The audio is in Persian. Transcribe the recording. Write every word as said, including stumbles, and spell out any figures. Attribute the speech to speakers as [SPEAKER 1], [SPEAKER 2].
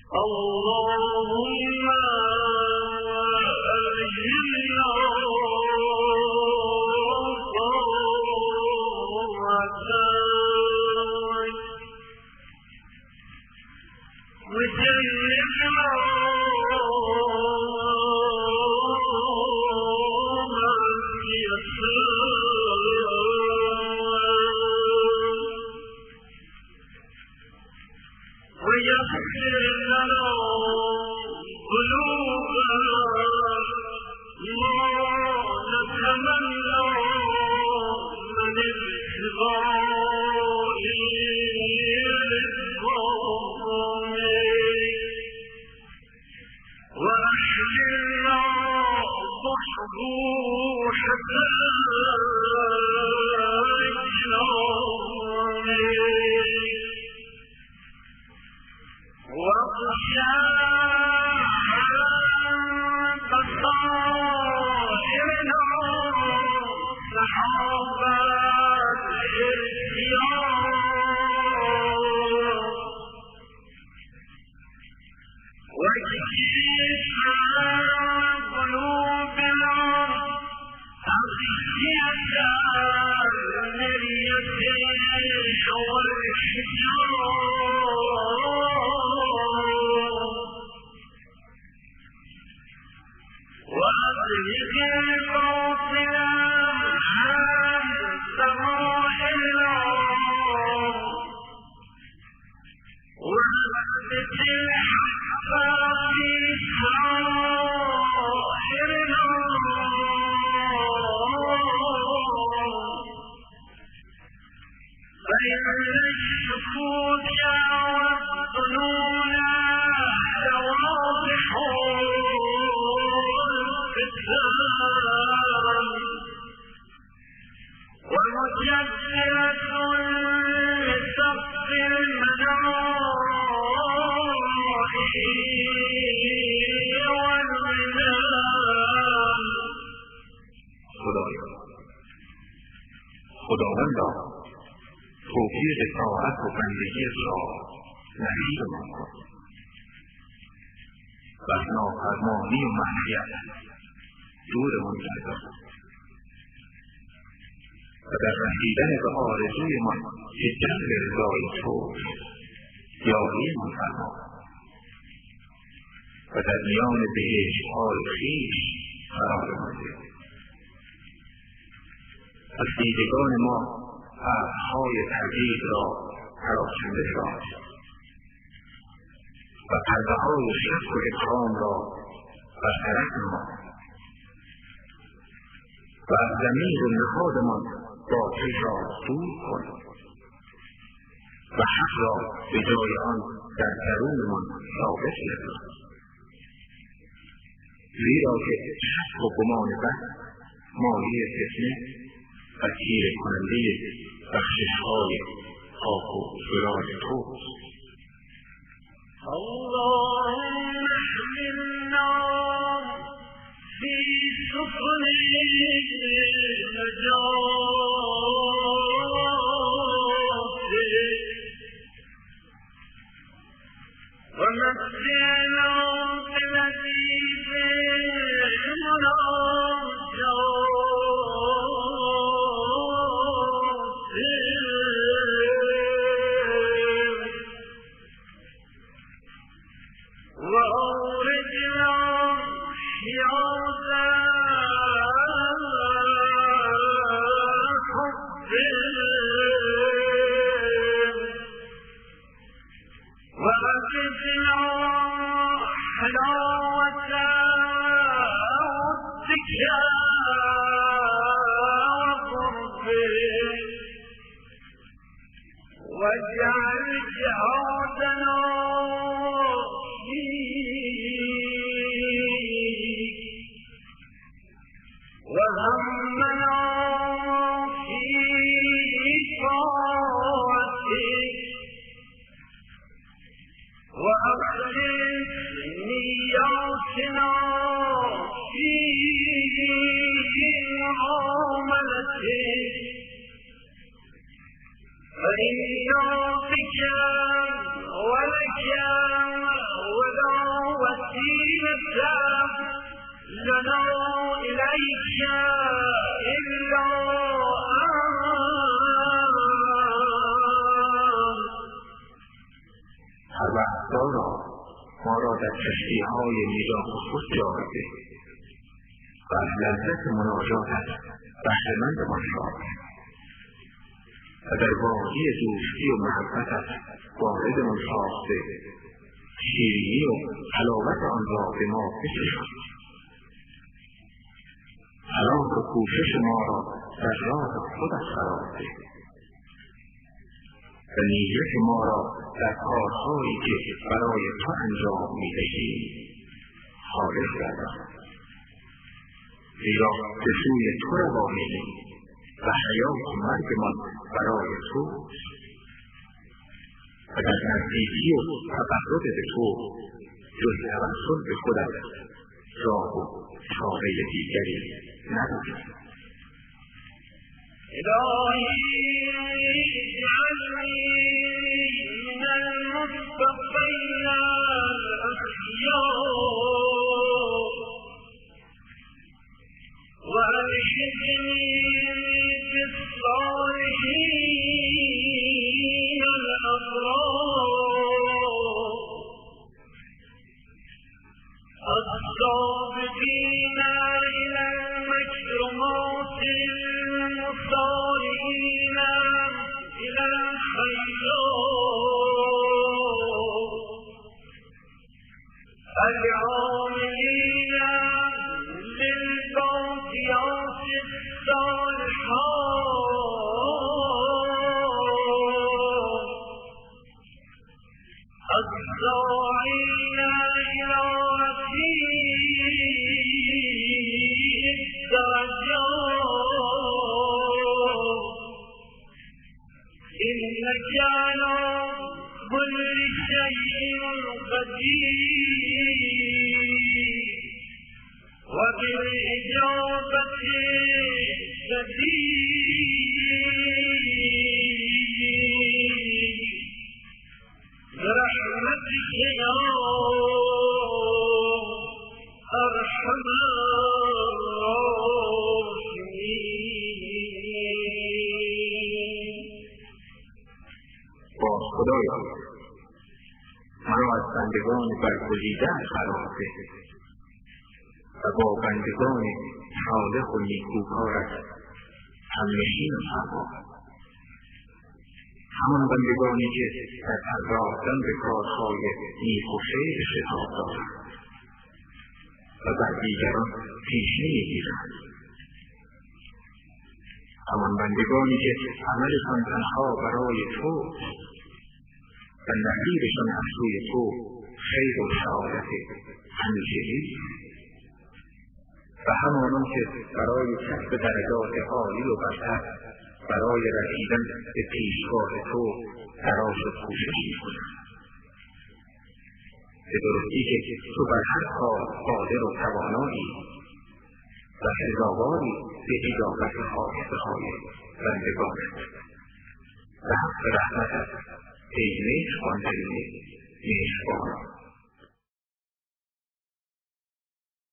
[SPEAKER 1] اللهم أجلنا طاعتك وجنبنا ويغفر لنا قلوبنا ما نتمنى من ابتغاء رضوانك وأحلنا ضحوحك بصائرنا سحابات ارتياح واجعل على قلوبنا أغشية المرية والحجار وأبلغ باطلا عن سرائرنا وأثبت الحق في سرائرنا فإن الشهود والظنون واضح ومجدلة لسقف المناحي والمنام.
[SPEAKER 2] خدایا خداوندا توفیق طاعت و بندگی را نصیبمان کن و از نافرمانی و معصیت دورمان گردان و در رسیدن به آرزویمان که جلب رضای توست یاریمان فرما و در میان بهشت‌های خویش قرارمان ده. از دیدگان ما ابرهای تردید را پراکنده ساز و پرده‌های شک و ابهام را برطرف نما و از ضمیر و نهادمان باطل را دور کن و حق را به جای آن در درونمان ثابت گردان، زیرا که شک و گمان بد مایه فتنه و تیره کننده بخشش‌های پاک و فراز توست.
[SPEAKER 1] اللهم احملنا في سفن نجاتك ومتعنا بلذيذ مناجاتك وأوردنا حياض حبك وأذقنا حلاوة ودك وقربك واجعل جهادنا وهمنا في طاعتك وأخلص نياتنا في معاملتك فإنا بك ولك لنا إليك إلا
[SPEAKER 2] پروردگارا ما را در کشتی‌های میراه خود جا بده و از لذت مناجاتت بهره‌مندمان ساز و در وادی دوستی و محبتت واردمان ساخته شیرینی و حلاوت آن را به ما بچشان. حراس و کوشش ما را در راه خودت قرار ده و نیت ما را در کارهایی که برای تو انجام می‌دهیم خالص گردان، زیرا به سوی تو روانیم و حیات و مرگمان برای توست و در نزدیکی و تقرب به تو جز توسل به خودت راه و چاره دیگری نداریم.
[SPEAKER 1] إلهي اجعلني من المتقين الأخيار وألحقني بالصالحين الأبرار السابقين إلى المكرمات المصارعين إلى الخيرات العاملين بالباقيات الصالحات الداعين إلى إنك على كل شيء قدير وبالإجابة جدير برحمتك يا أرحم
[SPEAKER 2] خدایا مرا از بندگان برگزیده قرار ده و با بندگان صالح و نیکوکارت همنشین فرما، همان بندگانی که در پرداختن به کارهای نیک و خیر شتاب دارند و بر دیگران پیشی میگیرند، همان بندگانی که عملشان تنها برای تو و نصیبشان از سوی تو خیر و سعادت همیشگی و همانان که برای کسب درجات عالی و برتر برای رسیدن به پیشگاه تو تلاش و کوشش می‌کنند. به درستی که تو بر هر کار قادر و توانایی و سزاواری به اجابت خواسته‌های بندگانت و حق رحمتت ای مهربان دل مهربان